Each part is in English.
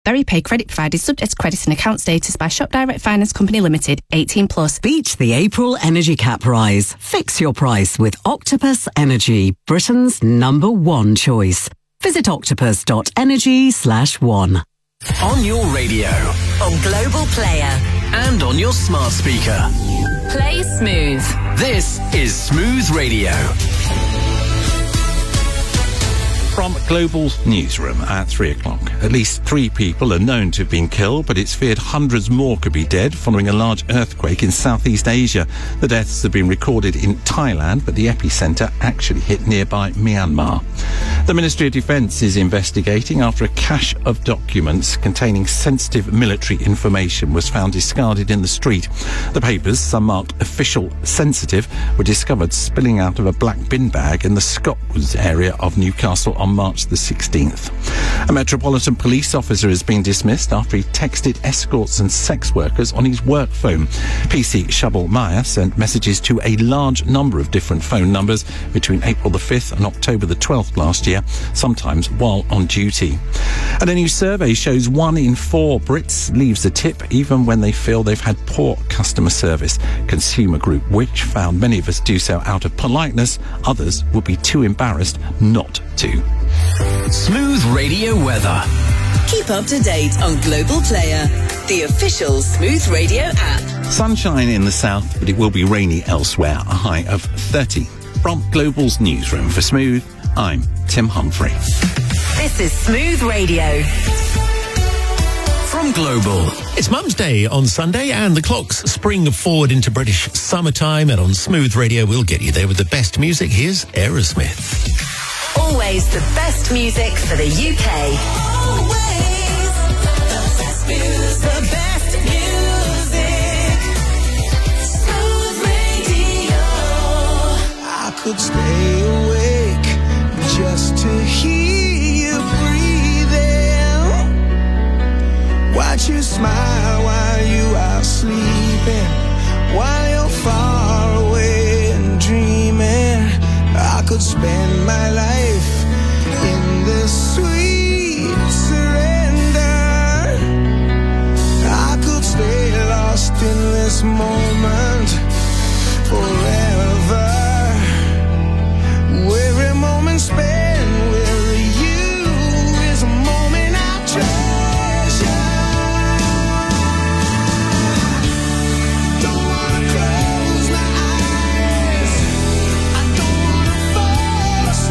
VeryPay credit provided subject to credit and account status by Shop Direct Finance Company Limited, 18 plus. Beat the April energy cap rise. Fix your price with Octopus Energy, Britain's #1 choice. Visit octopus.energy/1. On your radio, on Global Player, and on your smart speaker. Play Smooth. This is Smooth Radio. From Global's newsroom at 3 o'clock. At least 3 people are known to have been killed, but it's feared hundreds more could be dead following a large earthquake in Southeast Asia. The deaths have been recorded in Thailand, but the epicenter actually hit nearby Myanmar. The Ministry of Defence is investigating after a cache of documents containing sensitive military information was found discarded in the street. The papers, some marked official sensitive, were discovered spilling out of a black bin bag in the Scotwoods area of Newcastle on March the 16th. A Metropolitan Police officer has been dismissed after he texted escorts and sex workers on his work phone. PC Shubble Meyer sent messages to a large number of different phone numbers between April the 5th and October the 12th last year, sometimes while on duty. And a new survey shows 1 in 4 Brits leaves a tip even when they feel they've had poor customer service. Consumer Group Which found many of us do so out of politeness, others would be too embarrassed not to. Smooth Radio weather. Keep up to date on Global Player, the official Smooth Radio app. Sunshine in the south, but it will be rainy elsewhere, a high of 30. From Global's newsroom for Smooth, I'm Tim Humphrey. This is Smooth Radio. From Global. It's Mum's Day on Sunday and the clocks spring forward into British summertime, and on Smooth Radio we'll get you there with the best music. Here's Aerosmith. Always the best music for the UK. Always the best music. The best music. Smooth Radio. I could stay awake just to hear you breathing. Watch you smile while you are sleeping, while you're far away and dreaming. I could spend my life in this sweet surrender. I could stay lost in this moment forever. Every moment spent with you is a moment I treasure. Don't wanna close my eyes, I don't wanna force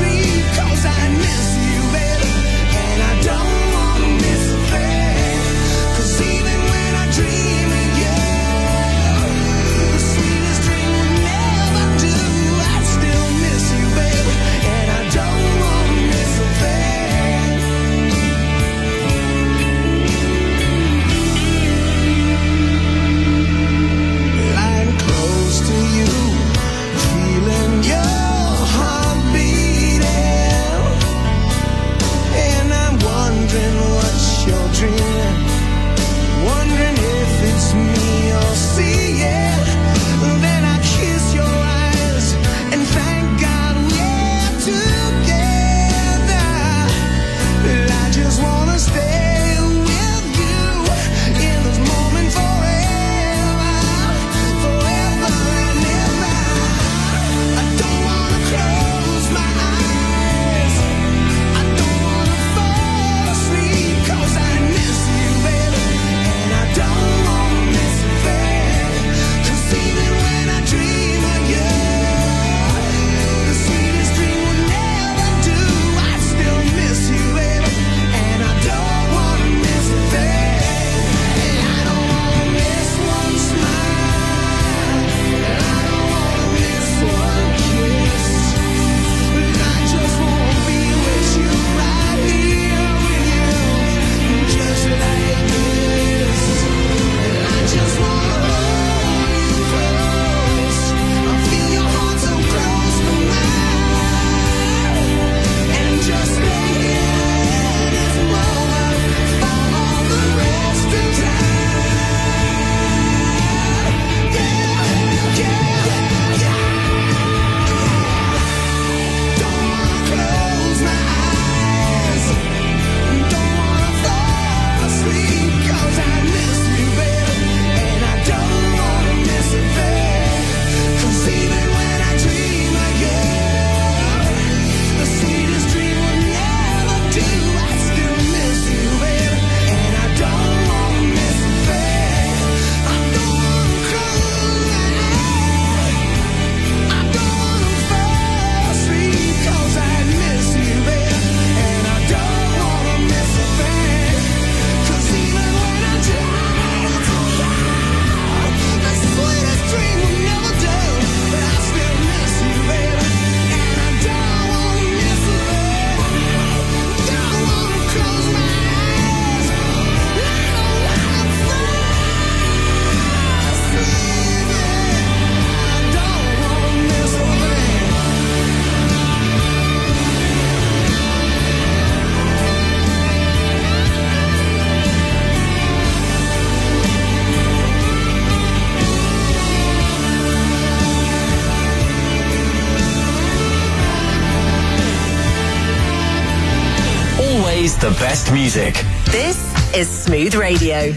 plays the best music. This is Smooth Radio.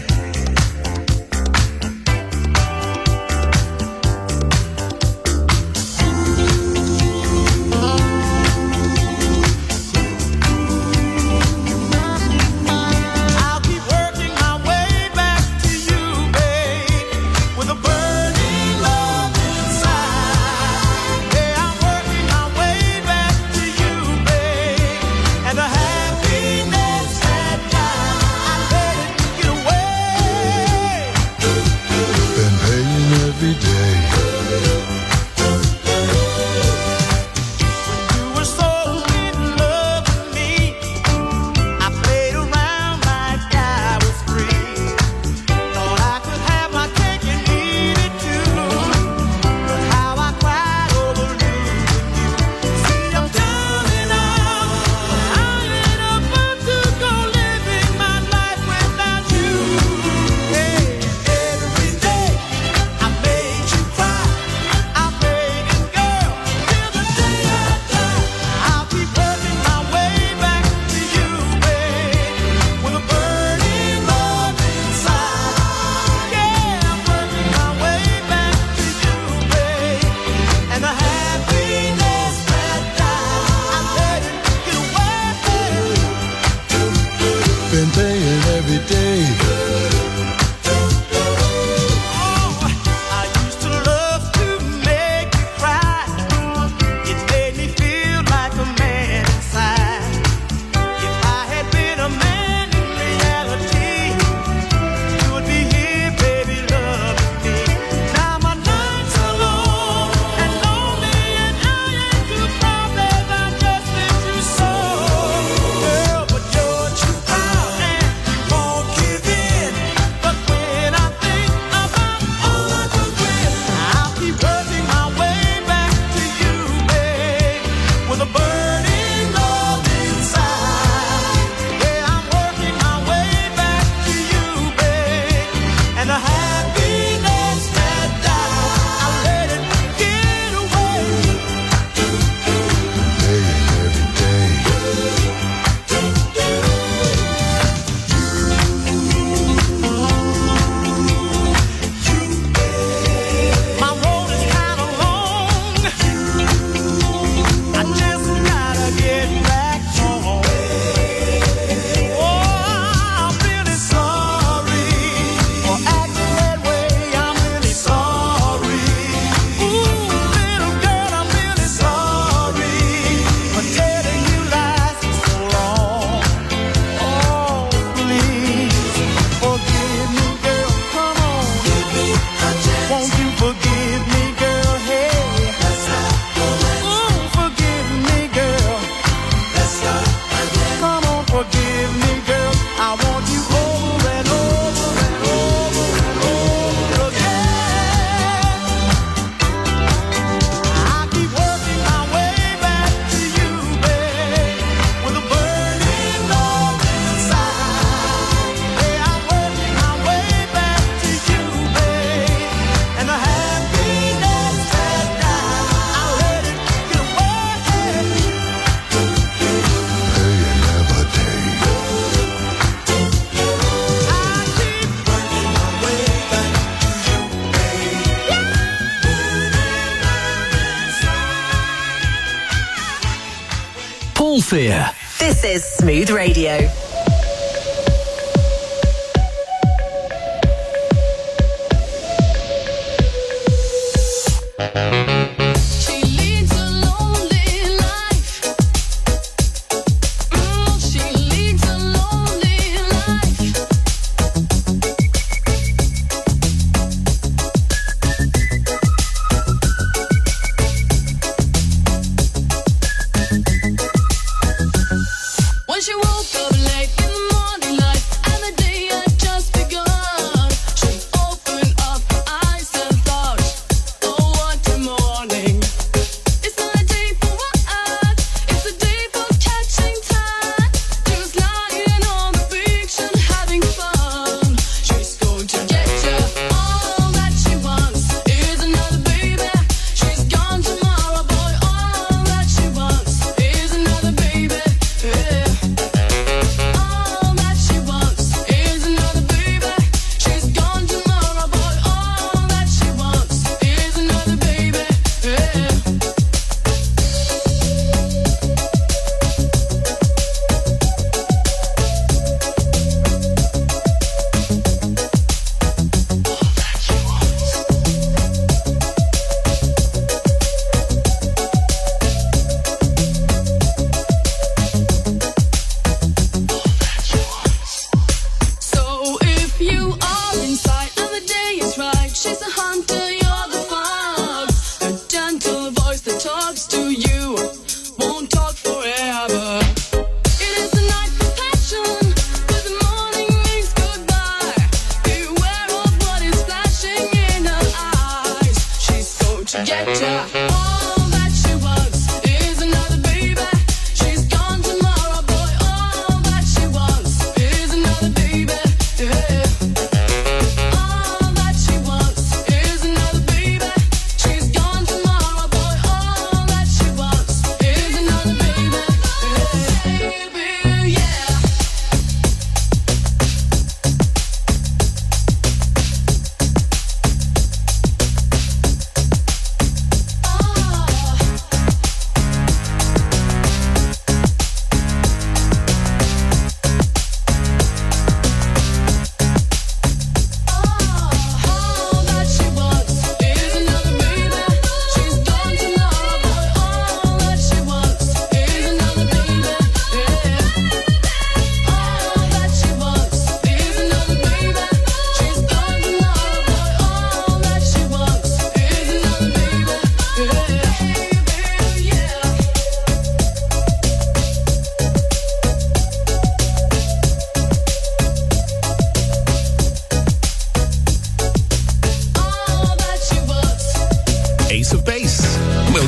Fear. This is Smooth Radio. When she woke up late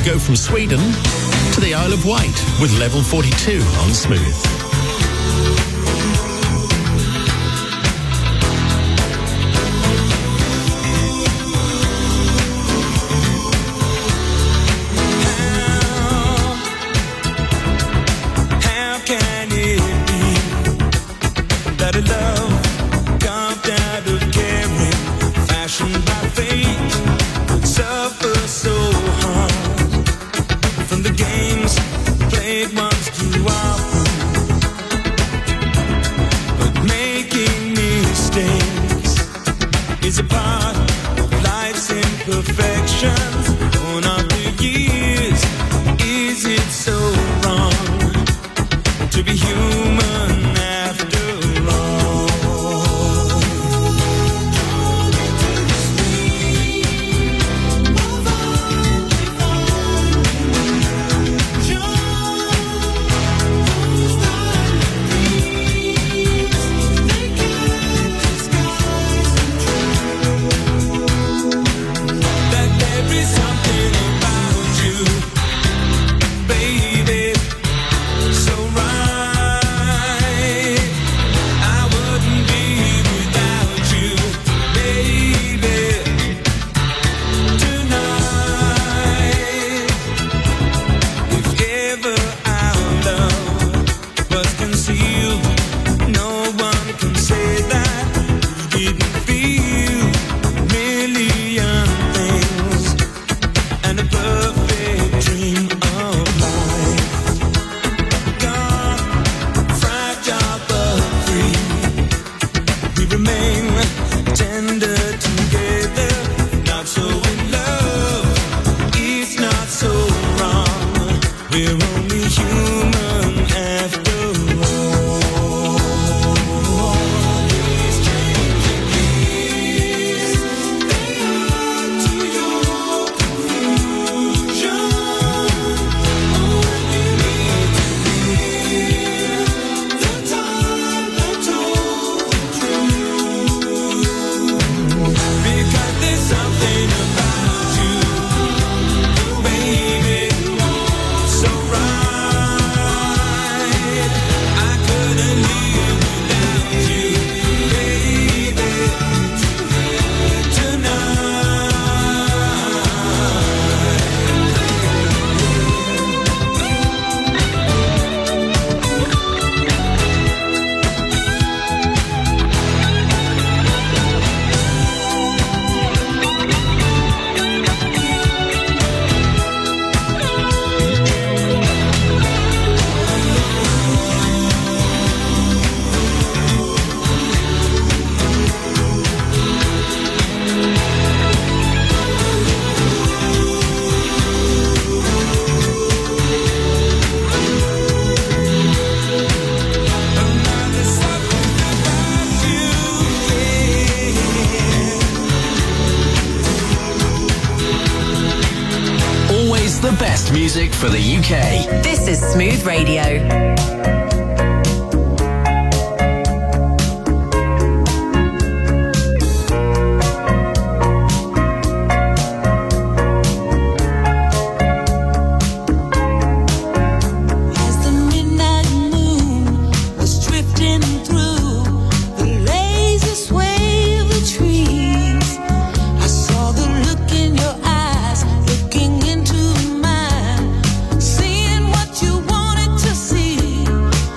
go from Sweden to the Isle of Wight with Level 42 on Smooth. The best music for the UK. This is Smooth Radio. Seeing what you wanted to see.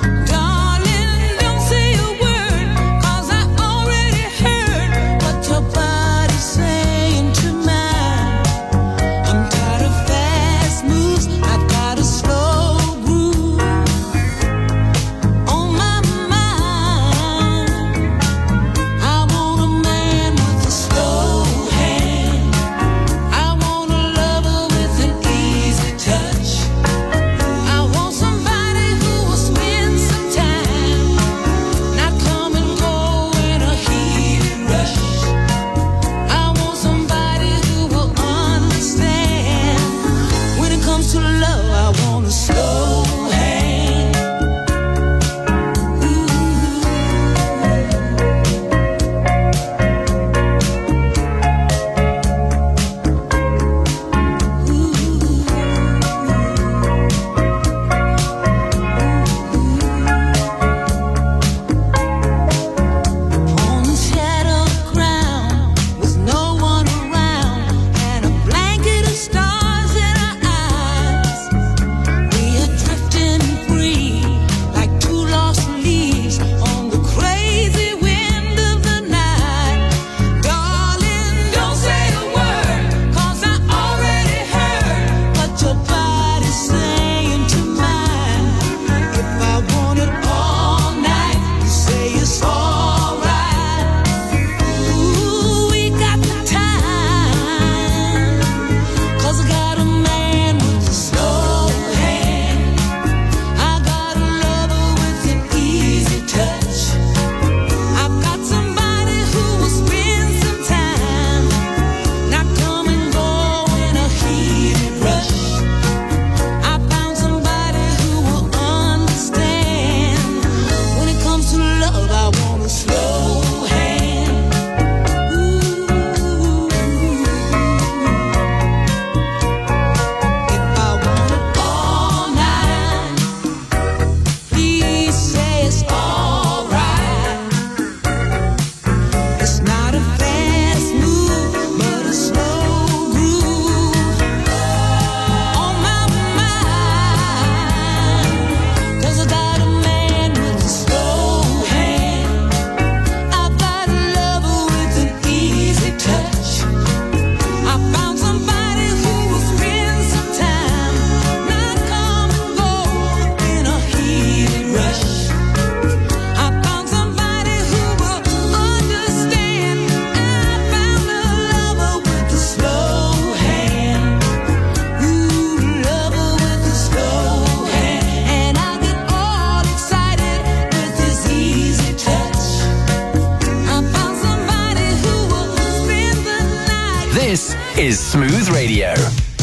This is Smooth Radio.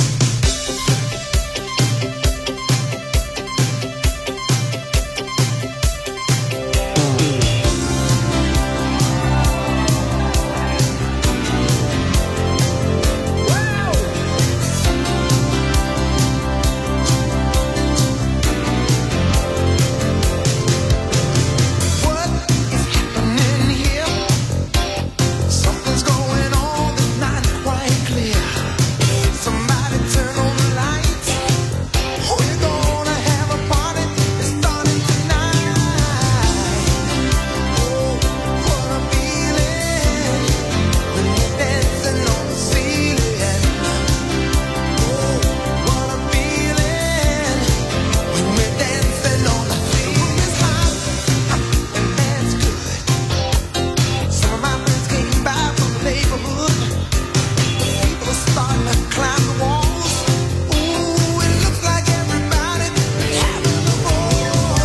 Something's going on that's not quite clear. Somebody turn on the lights. We're gonna have a party. It's starting tonight. Oh, what a feeling when we're dancing on the ceiling. Oh, what a feeling when we're dancing on the ceiling. It's hot and that's good. Some of my friends came by from the neighborhood. People are starting to climb the walls. Ooh, it looks like everybody having a ball.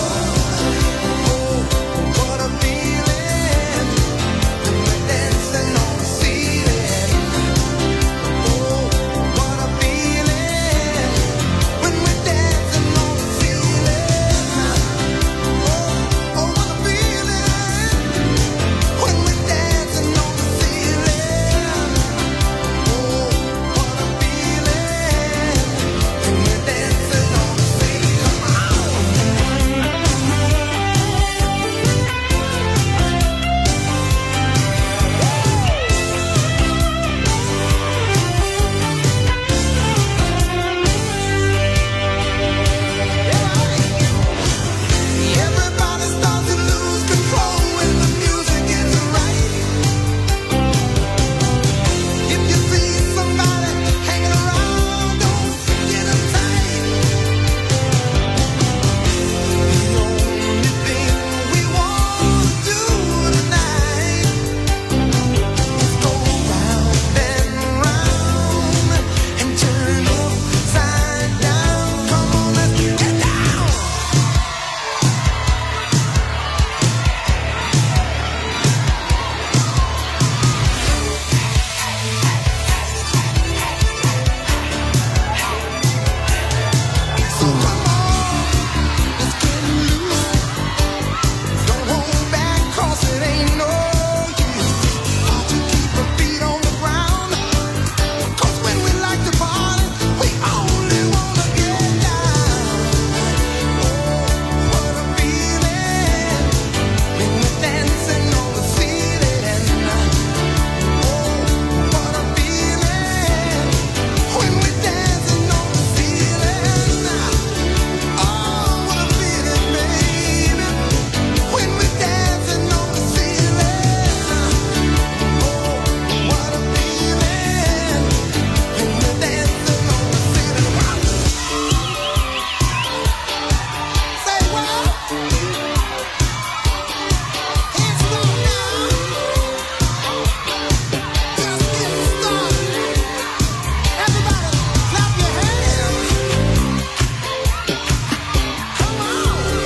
Oh, what a feeling when we're dancing on the ceiling. Oh, what a feeling when we're dancing on the ceiling. Oh, what a feeling when we're dancing on the ceiling. Oh, what a feeling when we're dancing on the ceiling. Come on. Everybody starts to lose control when the music is right. If you see somebody hanging around, don't get uptight. The only thing we want to do tonight is go round and round and turn upside down. Come on, let's get down. So come on, let's get loose. Don't hold back, 'cause it ain't no use to keep our feet on the ground. 'Cause when we like to party, we only wanna get down. Oh, what a feeling when we're dancing on the ceiling. Oh, what a feeling when we're dancing on the ceiling. Oh, what a feeling, baby, when we're dancing on the ceiling. Oh, what a feeling when we're dancing on the ceiling. Say what? It's on now. Just getting started. Everybody, clap your hands. Come on.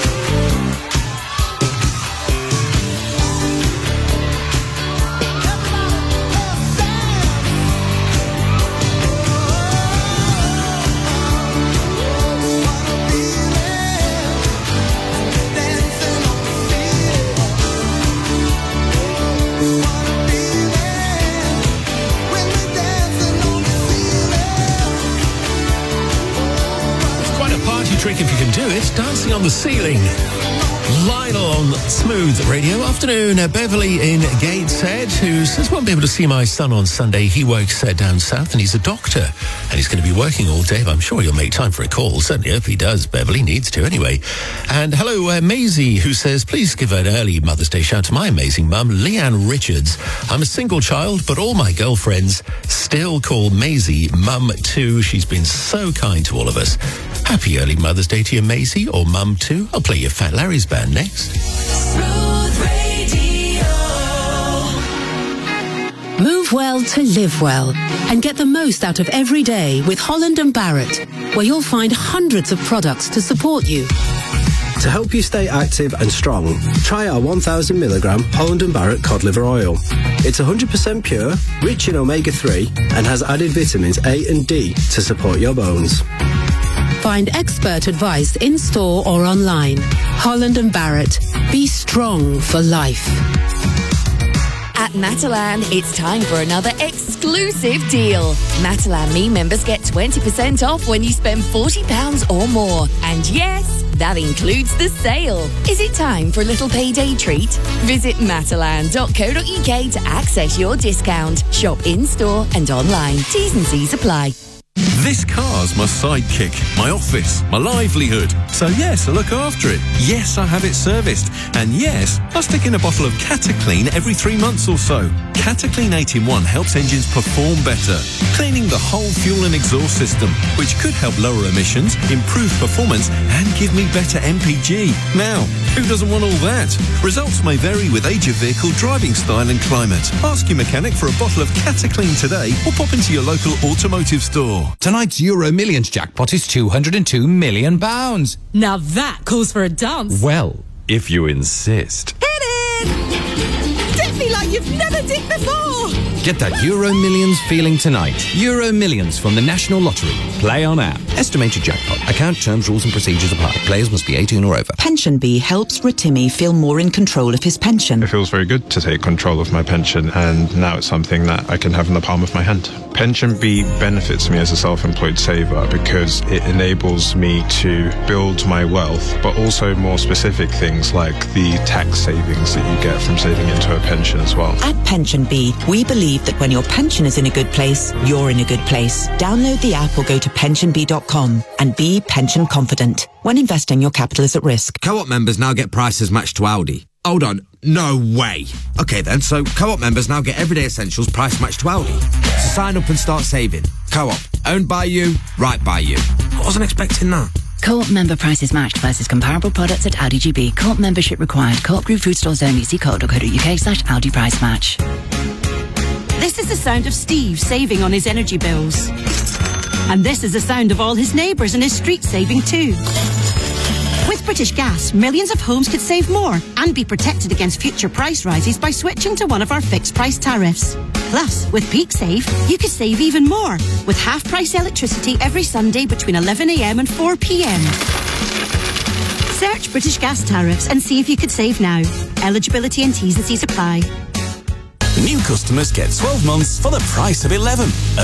It's quite a party trick if you can do it. Dancing on the ceiling. Lionel on Smooth Radio. Afternoon, Beverly in Gateshead, who says, won't be able to see my son on Sunday. He works down south and he's a doctor and he's going to be working all day, but I'm sure he'll make time for a call. Certainly hope he does. Beverly needs to anyway. And hello, Maisie, who says, please give an early Mother's Day shout to my amazing mum, Leanne Richards. I'm a single child, but all my girlfriends still call Maisie Mum too. She's been so kind to all of us. Happy early Mother's Day to you, Maisie, or Mum too. I'll play your Fat Larry's Band next. Smooth Radio. Move well to live well and get the most out of every day with Holland & Barrett, where you'll find hundreds of products to support you. To help you stay active and strong, try our 1000mg Holland & Barrett cod liver oil. It's 100% pure, rich in omega-3 and has added vitamins A and D to support your bones. Find expert advice in-store or online. Holland & Barrett. Be strong for life. At Matalan, it's time for another exclusive deal. Matalan Me members get 20% off when you spend £40 or more. And yes, that includes the sale. Is it time for a little payday treat? Visit matalan.co.uk to access your discount. Shop in-store and online. T's and C's apply. This car's my sidekick, my office, my livelihood. So yes, I look after it. Yes, I have it serviced. And yes, I stick in a bottle of Cataclean every 3 months or so. Cataclean 8-in-1 helps engines perform better, cleaning the whole fuel and exhaust system, which could help lower emissions, improve performance, and give me better MPG. Now, who doesn't want all that? Results may vary with age of vehicle, driving style and climate. Ask your mechanic for a bottle of Cataclean today or pop into your local automotive store. Tonight's Euro Millions jackpot is £202 million. Now that calls for a dance. Well, if you insist. Hit it! Dip me like you've never dipped before. Get that Euro Millions feeling tonight. Euro Millions from the National Lottery. Play on app. Estimated jackpot. Account terms, rules and procedures apply. Players must be 18 or over. PensionBee helps Rotimi feel more in control of his pension. It feels very good to take control of my pension, and now it's something that I can have in the palm of my hand. PensionBee benefits me as a self-employed saver because it enables me to build my wealth, but also more specific things like the tax savings that you get from saving into a pension as well. At PensionBee, we believe that when your pension is in a good place, you're in a good place. Download the app or go to pensionbee.com and be pension confident. When investing, your capital is at risk. Co-op members now get prices matched to Aldi. Hold on, no way. Okay then, so Co-op members now get everyday essentials price matched to Aldi. So sign up and start saving. Co-op, owned by you, right by you. I wasn't expecting that. Co-op member prices matched versus comparable products at Aldi GB. Co-op membership required. Co-op group food stores only. See co.co.uk/Aldi price match. This is the sound of Steve saving on his energy bills. And this is the sound of all his neighbours and his street saving too. With British Gas, millions of homes could save more and be protected against future price rises by switching to one of our fixed price tariffs. Plus, with Peak Save, you could save even more with half price electricity every Sunday between 11 a.m. and 4 p.m. Search British Gas tariffs and see if you could save now. Eligibility and T's and C's apply. New customers get 12 months for the price of 11 at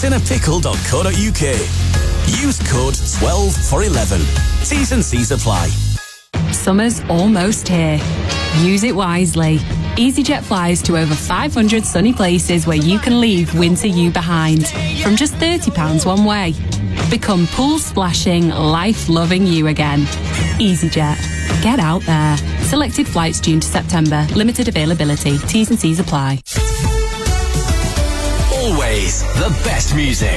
petsinnapickle.co.uk. Use code 12 for 11. T's and C's apply. Summer's almost here. Use it wisely. EasyJet flies to over 500 sunny places where you can leave winter you behind from just £30 one way. Become pool splashing, life loving you again. EasyJet. Get out there. Selected flights June to September. Limited availability. T's and C's apply. Always the best music.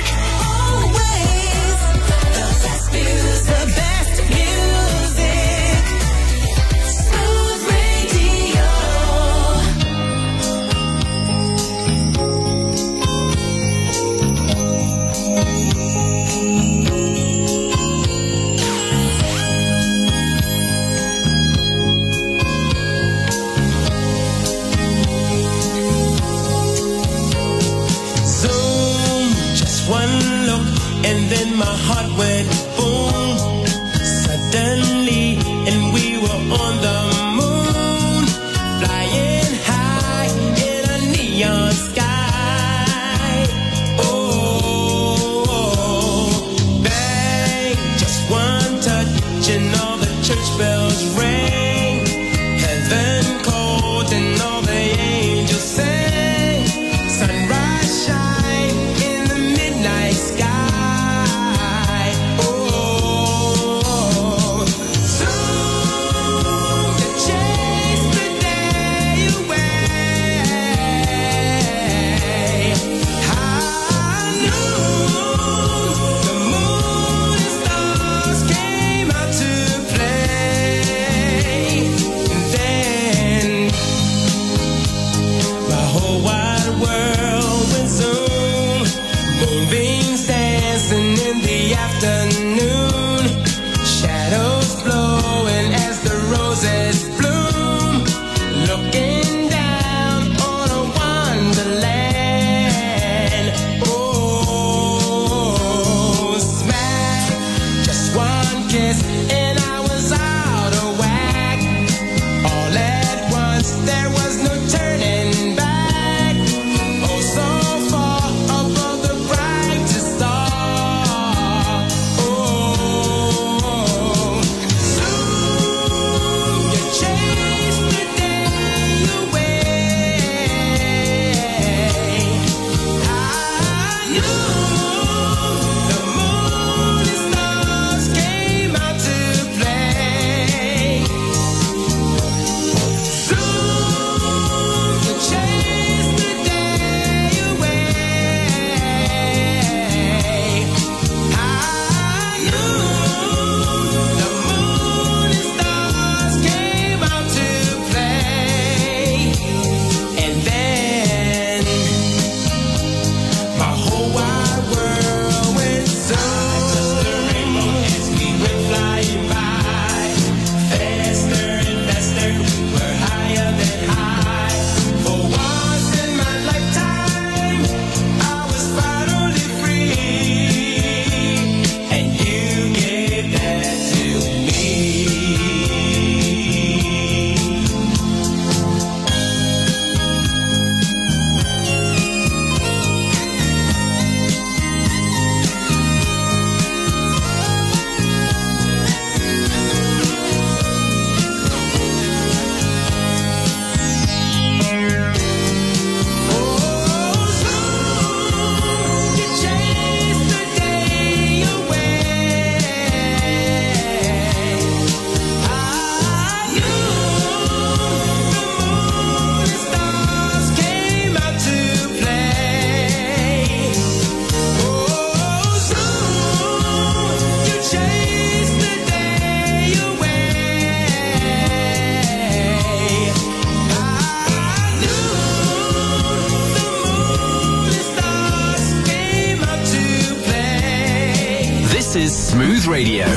This is Smooth Radio.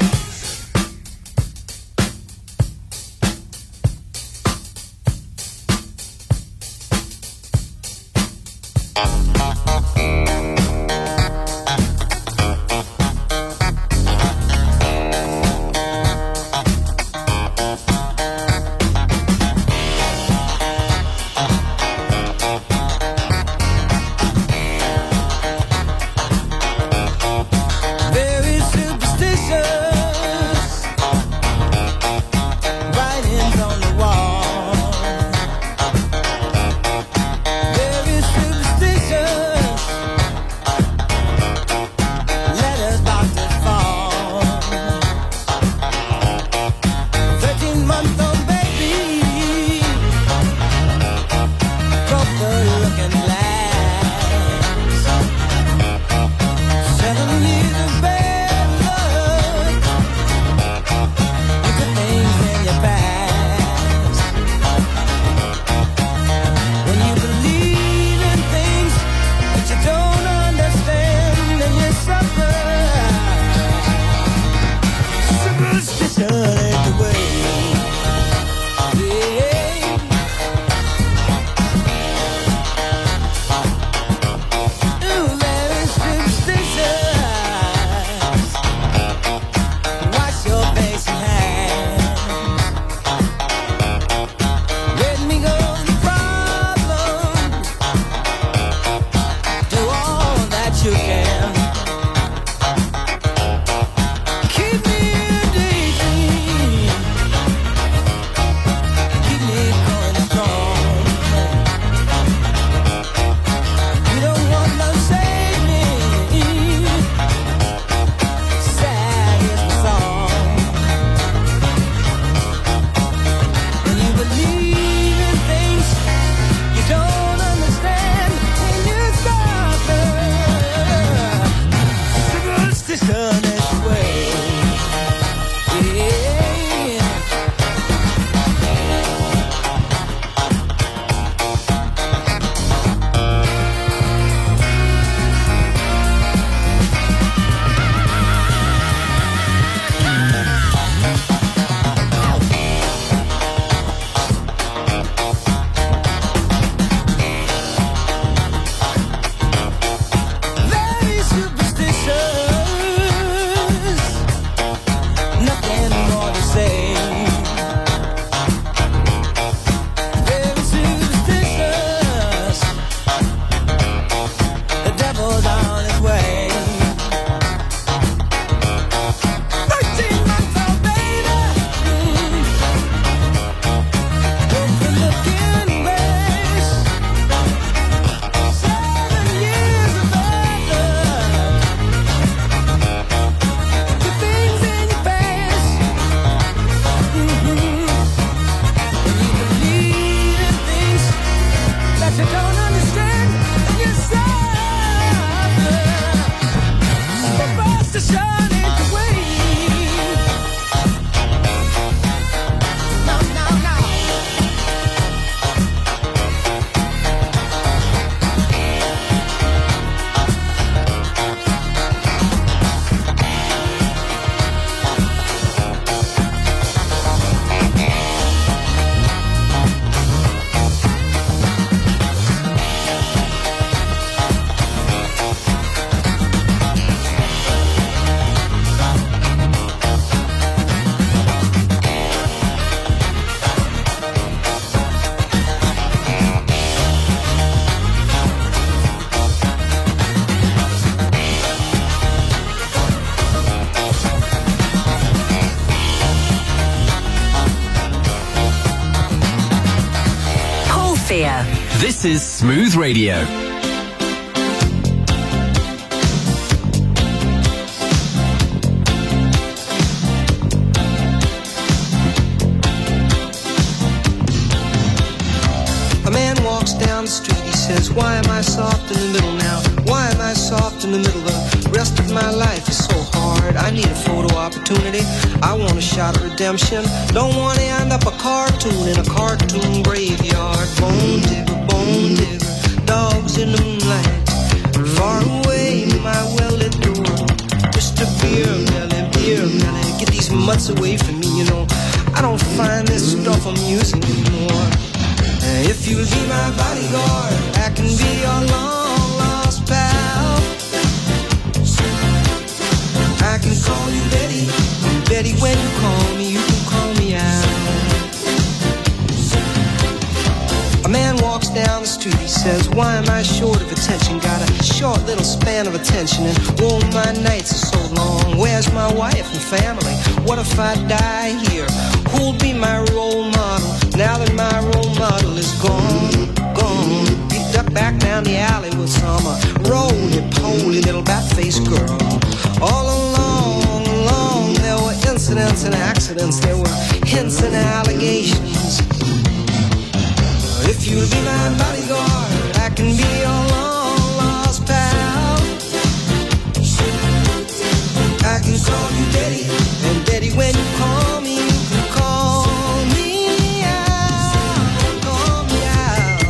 Very superstitious, writings on the wall. Very superstitious, letters about to fall. 13-month-old baby broke the looking glass. 7 years of bad luck, look at things in your past. When you believe in things that you don't understand, then you suffer. Superstition ain't the way. Ooh, very superstitious. Wash your face and hands. Let me go the problems. Do all that you can. Keep me daydream. Keep me going strong. You don't want no saving. Sad is the song. When you believe in things you don't understand, when you suffer. Superstition is the way. Yeah. Very superstitious, nothing more to say. Very superstitious, the devil's on his way. 13-month-old baby, broke the looking glass. 7 years of bad luck, the things in your past. When you believe in things that you don't understand, and you suffer. Superstition ain't the way. No, no, no. Paul Fear. This is Smooth Radio. A man walks down the street, he says, why am I soft in the middle now? Why am I soft in the middle? The rest of my life is so hard. I need a photo opportunity. I want a shot of redemption. Don't want to end up a cartoon in a cartoon graveyard. Bone digger, dogs in the moonlight. Far away, my well-lit door. Mr. Beer gets away from me, you know. I don't find this stuff amusing anymore. If you'll be my bodyguard, I can be your long lost pal. I can call you Betty, Betty, when you call me, you can call me out. A man walks down the street, he says, why am I short of attention? Got a short little span of attention, and oh, my nights are so long. Where's my wife and family? What if I die here? Who'll be my role model now that my role model is gone, gone? He ducked back down the alley with some roly-poly little bat-faced girl. All along, there were incidents and accidents, there were hints and allegations. If you'll be my bodyguard, I can be your long lost pal. I can call you Daddy, and Daddy, when you call me, you can call me out, call me out.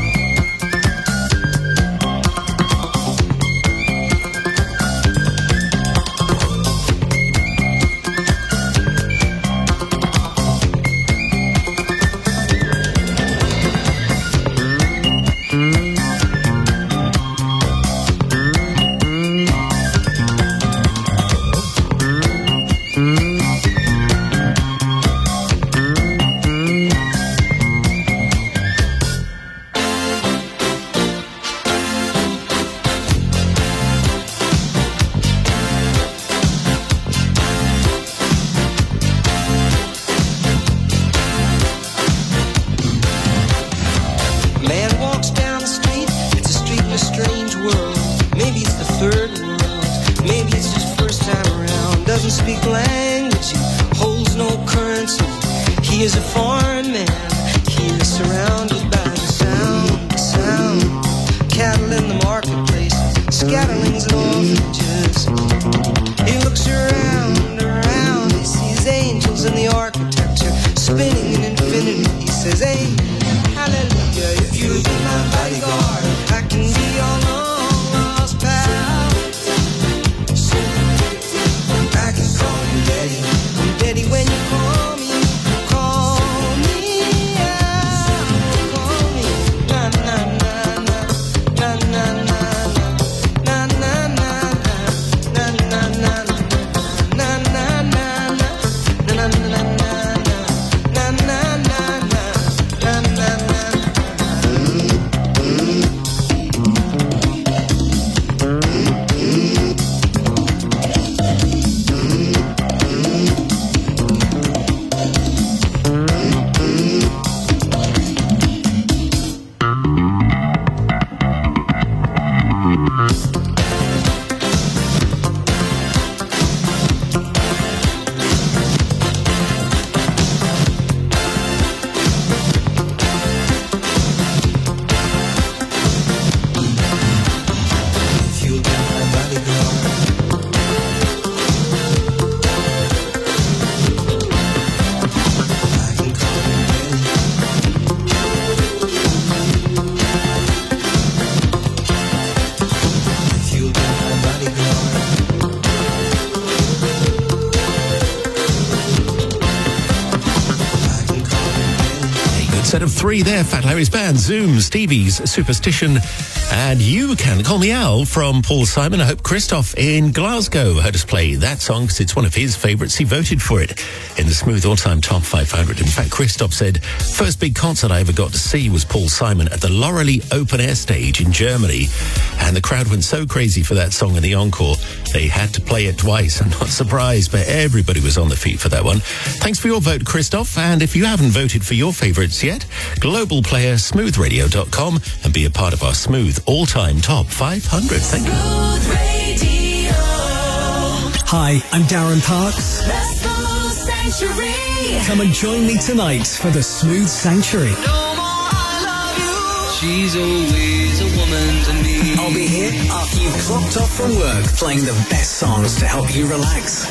Set of three there, Fat Larry's Band, Zoom, Stevie's Superstition, and You Can Call Me Al from Paul Simon. I hope Christoph in Glasgow heard us play that song because it's one of his favourites. He voted for it in the Smooth All-Time Top 500. In fact, Christoph said, first big concert I ever got to see was Paul Simon at the Loreley Open Air Stage in Germany. And the crowd went so crazy for that song in the encore, they had to play it twice. I'm not surprised, but everybody was on the feet for that one. Thanks for your vote, Christoph. And if you haven't voted for your favourites yet, Global Player, smoothradio.com, and be a part of our Smooth All-Time Top 500. Thank you. Hi, I'm Darren Parks. Come and join me tonight for the Smooth Sanctuary. She's always a woman to me. I'll be here after you've clocked off from work, playing the best songs to help you relax.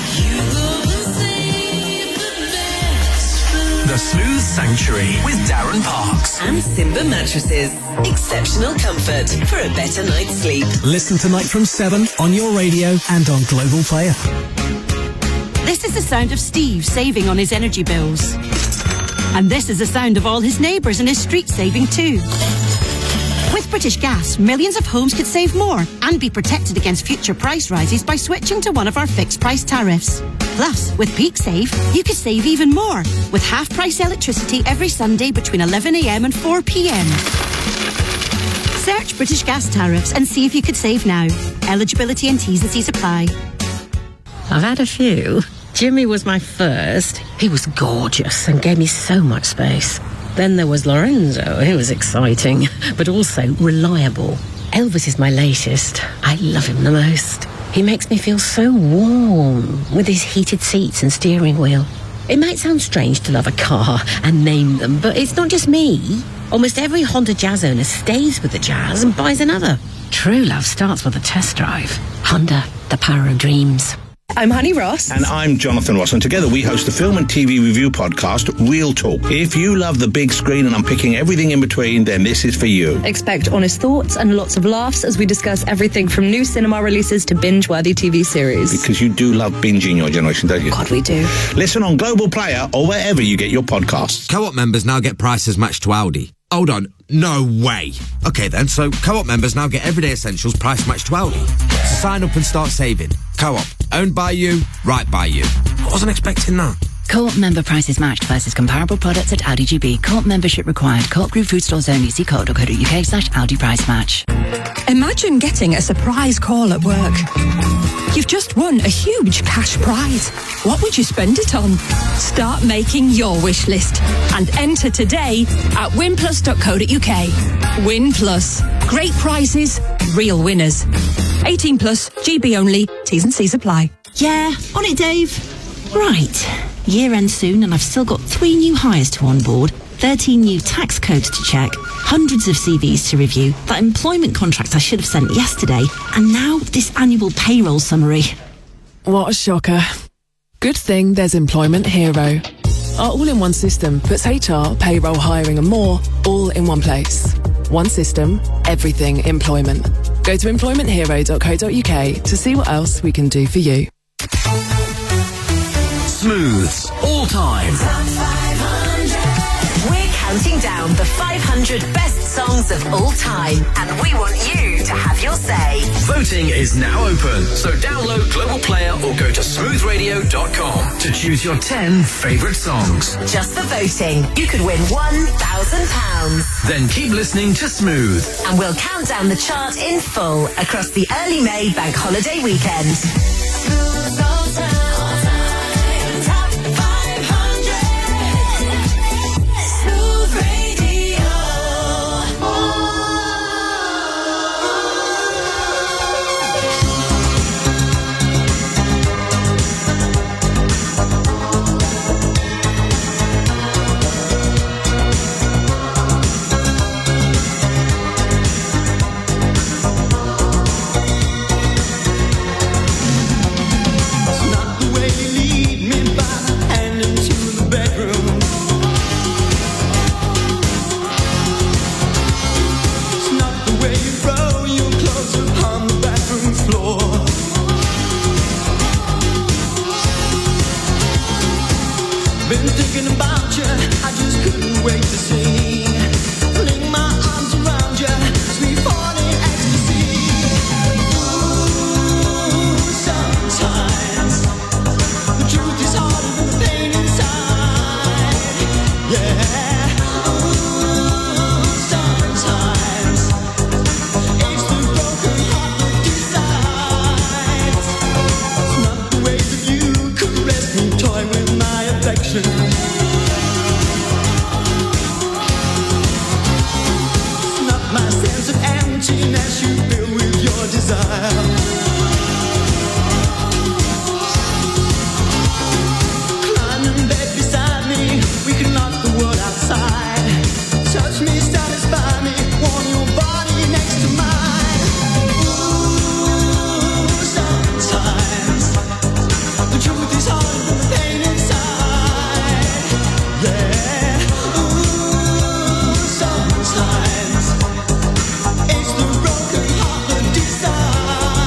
The Smooth Sanctuary with Darren Parks. And Simba Mattresses. Exceptional comfort for a better night's sleep. Listen tonight from 7 on your radio and on Global Player. This is the sound of Steve saving on his energy bills. And this is the sound of all his neighbours and his street saving too. With British Gas, millions of homes could save more and be protected against future price rises by switching to one of our fixed price tariffs. Plus, with Peak Save, you could save even more with half-price electricity every Sunday between 11 a.m. and 4 p.m. Search British Gas tariffs and see if you could save now. Eligibility and T's and C's apply. I've had a few. Jimmy was my first. He was gorgeous and gave me so much space. Then there was Lorenzo. He was exciting, but also reliable. Elvis is my latest. I love him the most. He makes me feel so warm with his heated seats and steering wheel. It might sound strange to love a car and name them, but it's not just me. Almost every Honda Jazz owner stays with the Jazz and buys another. True love starts with a test drive. Honda, the power of dreams. I'm Honey Ross. And I'm Jonathan Ross, and together we host the film and TV review podcast, Real Talk. If you love the big screen and I'm picking everything in between, then this is for you. Expect honest thoughts and lots of laughs as we discuss everything from new cinema releases to binge-worthy TV series. Because you do love binging your generation, don't you? God, we do. Listen on Global Player or wherever you get your podcasts. Co-op members now get prices matched to Audi. Hold on, no way. Okay then, so Co-op members now get everyday essentials price matched to Audi. So sign up and start saving. Co-op, owned by you, right by you. I wasn't expecting that. Co-op member prices matched versus comparable products at Audi GB. Co-op membership required. Co-op Group Food Stores only. See co.uk/Audi price match. Imagine getting a surprise call at work. You've just won a huge cash prize. What would you spend it on? Start making your wish list and enter today at winplus.co.uk. Win Plus. Great prizes, real winners. 18 plus, GB only, T's and C's apply. Yeah, on it, Dave. Right. Year end soon and I've still got 3 new hires to onboard, 13 new tax codes to check, hundreds of CVs to review, that employment contract I should have sent yesterday, and now this annual payroll summary. What a shocker. Good thing there's Employment Hero. Our all-in-one system puts HR, payroll, hiring and more all in one place. One system, everything employment. Go to employmenthero.co.uk to see what else we can do for you. Smooth's all time. We're counting down the 500 best songs of all time, and we want you to have your say. Voting is now open, so download Global Player or go to smoothradio.com to choose your 10 favourite songs. Just for voting, you could win £1,000. Then keep listening to Smooth. And we'll count down the chart in full across the early May bank holiday weekend. Smooth all time. Been thinking about you, I just couldn't wait to see. Fling my arms around you, sweet falling ecstasy. Ooh, sometimes the truth is harder than the pain inside. Yeah. Ooh, sometimes it's the broken heart that decides. It's not the way that you caress me, toy with my affection. It's not my sense of emptiness you fill with your desire. Climb in bed beside me, we can knock the world outside. Touch me, satisfy me, warm your body next to mine. Ooh, sometimes the truth is harder than the pain inside. Yeah. Ooh, sometimes it's the broken heart that decides.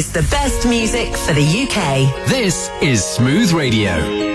Just the best music for the UK. This is Smooth Radio.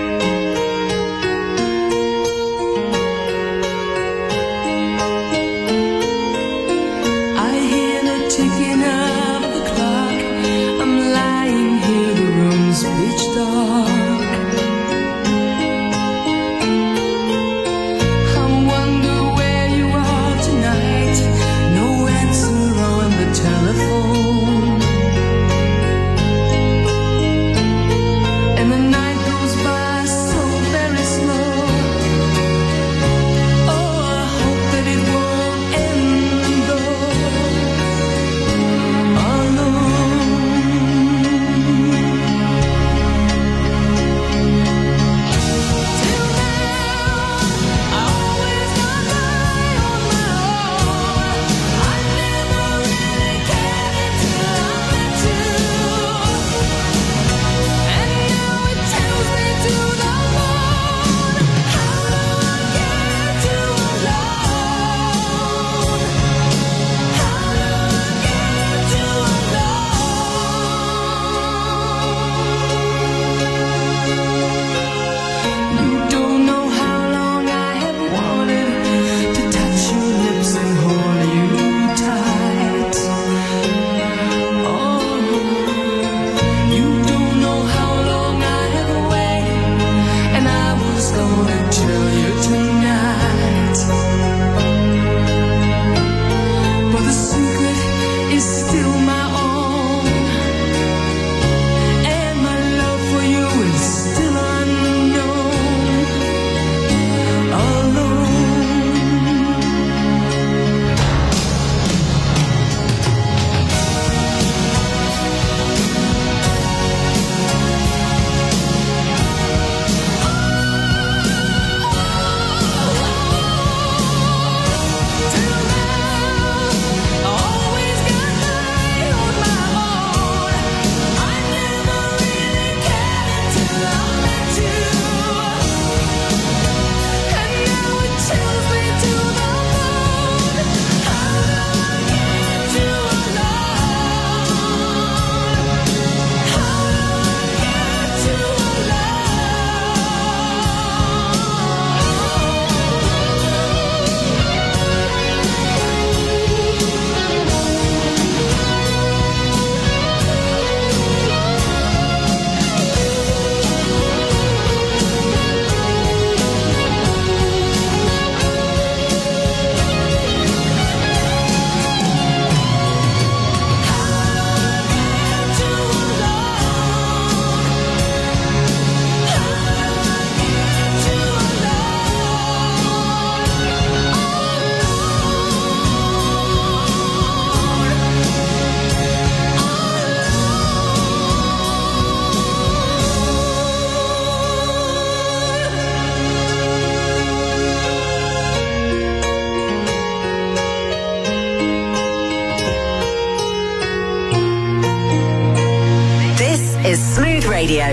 Radio.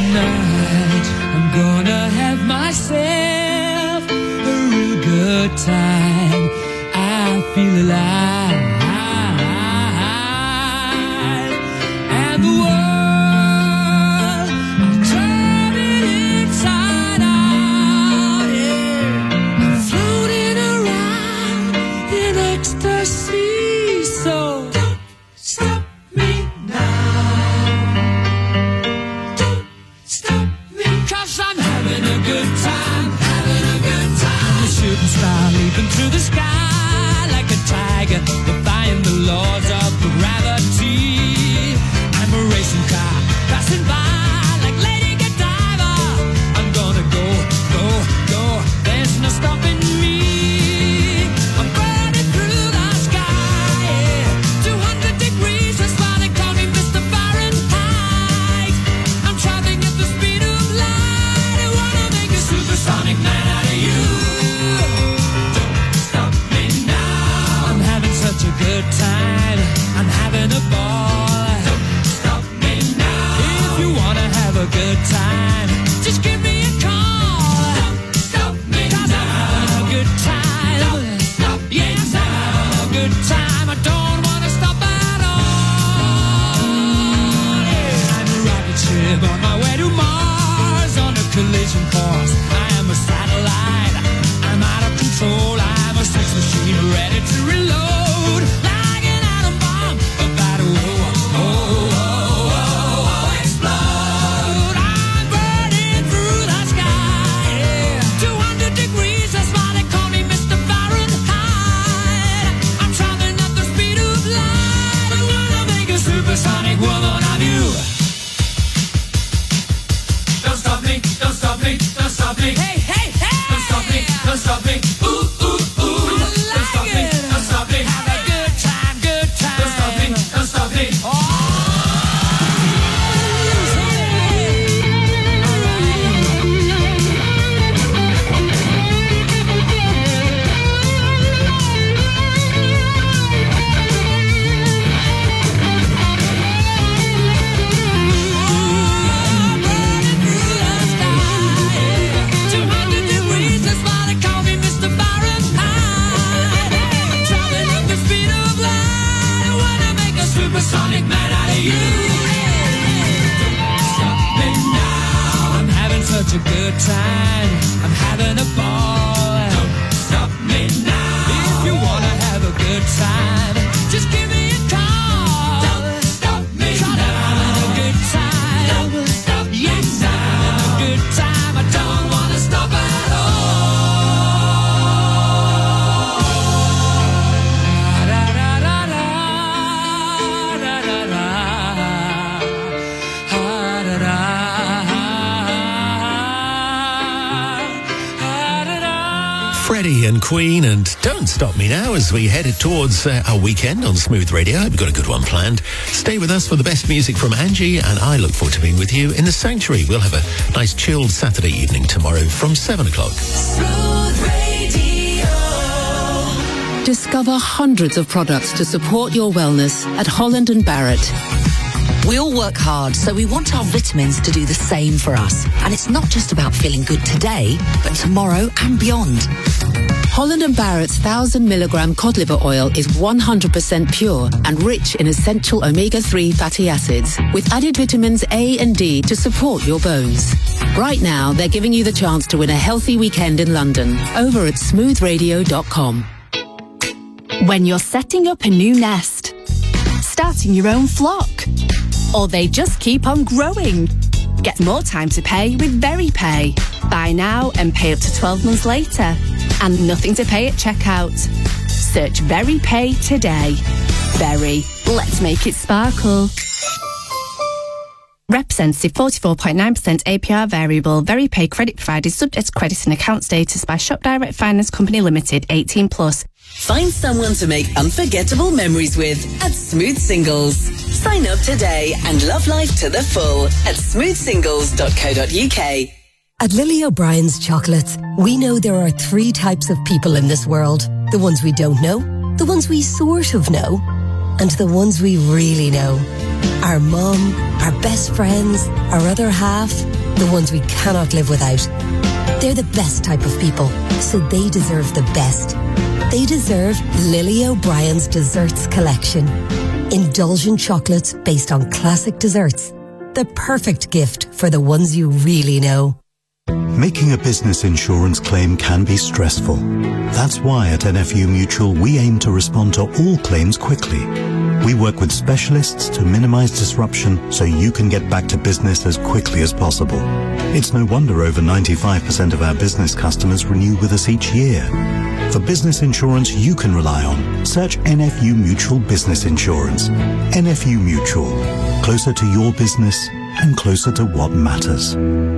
Tonight, I'm gonna have myself a real good time. I feel alive. And the world, I'm turning inside out. Yeah. I'm floating around in ecstasy. So don't stop me now. I'm having a good time, I'm a shooting star leaping through the sky like a tiger, defying the laws of gravity. I'm a racing car passing by like Lady Godiva. I'm gonna go, go, go, there's no stopping me. I'm burning through the sky, yeah. 200 degrees, that's why they call me Mr. Fahrenheit. I'm traveling at the speed of light. I wanna make a supersonic man out of you. Don't stop me now. I'm having such a supersonic man out of you. Stop me now. I'm having such a good time. I'm having a ball. Don't stop me now. If you wanna have a good time, just give me a call. Don't stop me now. I'm having a good time. Don't stop me now. I'm having a good time. I don't wanna stop at all. Freddie and Queen and Don't Stop Me Now as we headed towards our weekend on Smooth Radio. We've got a good one planned. Stay with us for the best music from Angie, and I look forward to being with you in the Sanctuary. We'll have a nice chilled Saturday evening tomorrow from 7 o'clock. Smooth Radio. Discover hundreds of products to support your wellness at Holland & Barrett. We all work hard, so we want our vitamins to do the same for us. And it's not just about feeling good today, but tomorrow and beyond. Holland & Barrett's 1,000 milligram cod liver oil is 100% pure and rich in essential omega-3 fatty acids with added vitamins A and D to support your bones. Right now, they're giving you the chance to win a healthy weekend in London over at smoothradio.com. When you're setting up a new nest, starting your own flock, or they just keep on growing, get more time to pay with VeryPay. Buy now and pay up to 12 months later. And nothing to pay at checkout. Search VeryPay today. Very. Let's make it sparkle. Representative 44.9% APR variable. VeryPay credit provided subject to credit and account status by Shop Direct Finance Company Limited, 18+. Find someone to make unforgettable memories with at Smooth Singles. Sign up today and love life to the full at smoothsingles.co.uk. At Lily O'Brien's Chocolates, we know there are 3 types of people in this world. The ones we don't know, the ones we sort of know, and the ones we really know. Our mum, our best friends, our other half, the ones we cannot live without. They're the best type of people, so they deserve the best. They deserve Lily O'Brien's Desserts Collection. Indulgent chocolates based on classic desserts. The perfect gift for the ones you really know. Making a business insurance claim can be stressful. That's why at NFU Mutual we aim to respond to all claims quickly. We work with specialists to minimize disruption so you can get back to business as quickly as possible. It's no wonder over 95% of our business customers renew with us each year. For business insurance you can rely on, search NFU Mutual Business Insurance. NFU Mutual. Closer to your business and closer to what matters.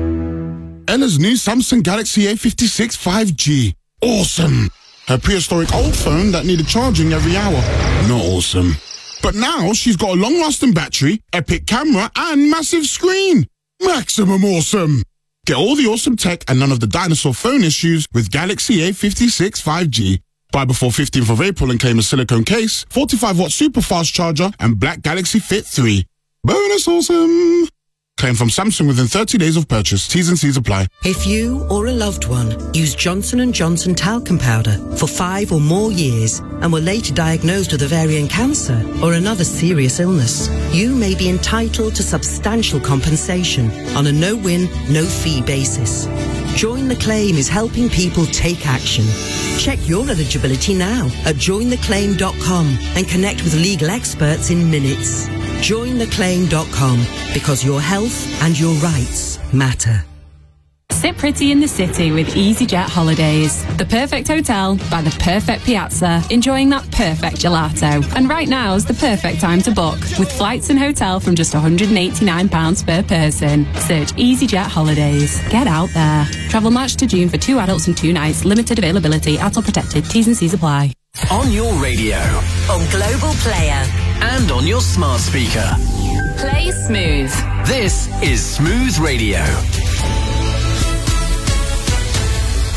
Ella's new Samsung Galaxy A56 5G. Awesome! Her prehistoric old phone that needed charging every hour. Not awesome. But now she's got a long-lasting battery, epic camera, and massive screen. Maximum awesome! Get all the awesome tech and none of the dinosaur phone issues with Galaxy A56 5G. Buy before 15th of April and claim a silicone case, 45-watt super fast charger, and Black Galaxy Fit 3. Bonus awesome! Claim from Samsung within 30 days of purchase. T's and C's apply. If you or a loved one use Johnson & Johnson talcum powder for 5 or more years and were later diagnosed with ovarian cancer or another serious illness, you may be entitled to substantial compensation on a no-win, no-fee basis. Join the Claim is helping people take action. Check your eligibility now at jointheclaim.com and connect with legal experts in minutes. Jointheclaim.com, because your health and your rights matter. Sit pretty in the city with EasyJet Holidays. The perfect hotel by the perfect piazza, enjoying that perfect gelato. And right now is the perfect time to book, with flights and hotel from just £189 per person. Search EasyJet Holidays. Get out there. Travel March to June for 2 adults and 2 nights. Limited availability. ATOL protected. T's and C's apply. On your radio. On Global Player. And on your smart speaker. Play smooth. This is Smooth Radio.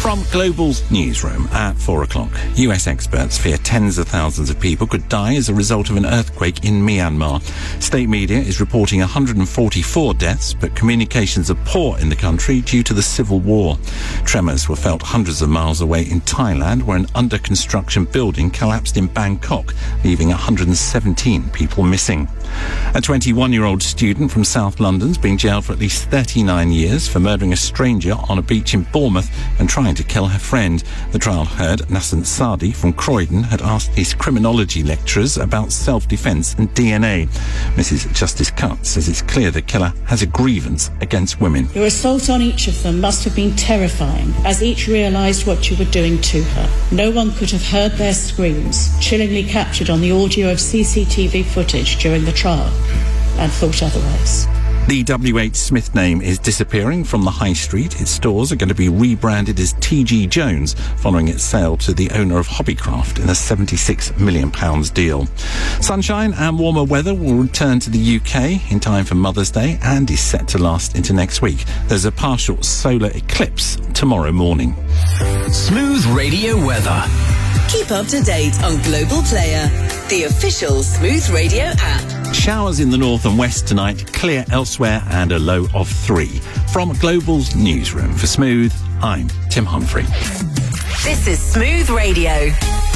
From Global's newsroom at 4 o'clock, US experts fear tens of thousands of people could die as a result of an earthquake in Myanmar. State media is reporting 144 deaths, but communications are poor in the country due to the civil war. Tremors were felt hundreds of miles away in Thailand, where an under-construction building collapsed in Bangkok, leaving 117 people missing. A 21-year-old student from South London's been jailed for at least 39 years for murdering a stranger on a beach in Bournemouth and trying to kill her friend. The trial heard Nasant Sadi from Croydon had asked his criminology lecturers about self-defence and DNA. Mrs. Justice Cutt says it's clear the killer has a grievance against women. Your assault on each of them must have been terrifying, as each realised what you were doing to her. No one could have heard their screams, chillingly captured on the audio of CCTV footage during the trial, and thought otherwise. The WH Smith name is disappearing from the high street. Its stores are going to be rebranded as TG Jones following its sale to the owner of Hobbycraft in a £76 million deal. Sunshine and warmer weather will return to the UK in time for Mother's Day and is set to last into next week. There's a partial solar eclipse tomorrow morning. Smooth Radio weather. Keep up to date on Global Player, the official Smooth Radio app. Showers in the north and west tonight, clear elsewhere and a low of 3. From Global's newsroom for Smooth, I'm Tim Humphrey. This is Smooth Radio.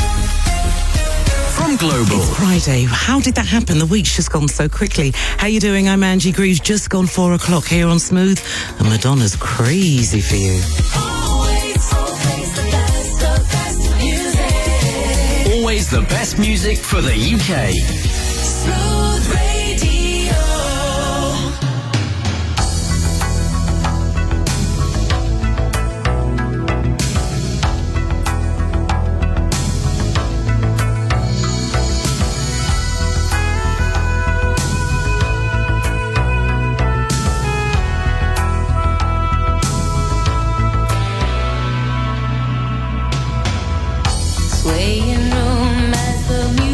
From Global. It's Friday. How did that happen? The week's just gone so quickly. How you doing? I'm Angie Greaves. Just gone 4 o'clock here on Smooth, and Madonna's Crazy for You. Always the best music for the UK. Smooth Radio.